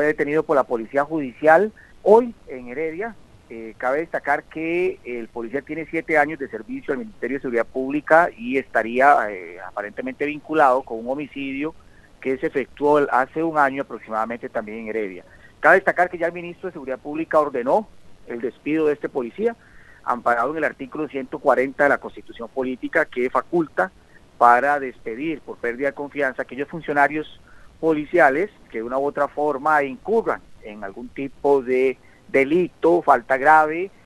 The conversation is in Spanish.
detenido por la Policía Judicial hoy en Heredia. Cabe destacar que el policía tiene 7 años de servicio al Ministerio de Seguridad Pública y estaría aparentemente vinculado con un homicidio que se efectuó hace un año aproximadamente también en Heredia. Cabe destacar que ya el ministro de Seguridad Pública ordenó el despido de este policía, amparado en el artículo 140 de la Constitución Política, que faculta para despedir por pérdida de confianza a aquellos funcionarios policiales que de una u otra forma incurran en algún tipo de delito, falta grave